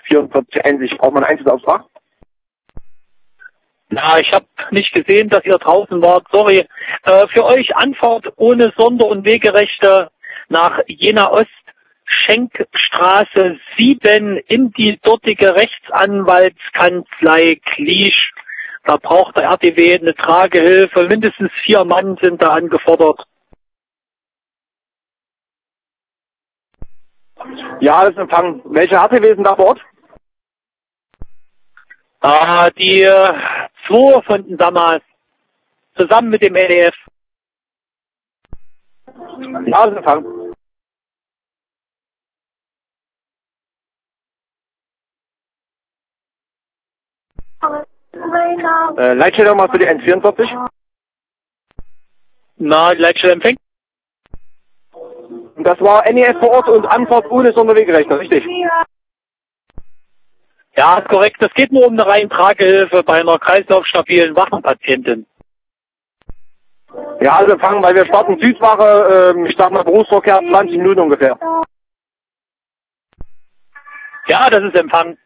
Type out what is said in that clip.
44 braucht man einen Einzelnauftrag? Na, ich habe nicht gesehen, dass ihr draußen wart. Sorry. Für euch Anfahrt ohne Sonder- und Wegerechte nach Jena Ost, Schenkstraße 7 in die dortige Rechtsanwaltskanzlei Kliesch. Da braucht der RTW eine Tragehilfe. Mindestens 4 Mann sind da angefordert. Ja, alles empfangen. Welche RTW sind da vor Ort? Die 2 von damals. Zusammen mit dem NEF. Ja, alles empfangen. Leitstelle mal für die N44. Na, die Leitstelle empfängt. Das war NEF vor Ort und Anfahrt ohne Sonderwegerechner, richtig? Ja, ist korrekt. Es geht nur um eine reine Tragehilfe bei einer kreislaufstabilen Wachenpatientin. Ja, also empfangen, weil wir starten Südwache, ich sag mal Berufsverkehr 20 Minuten ungefähr. Ja, das ist empfangen.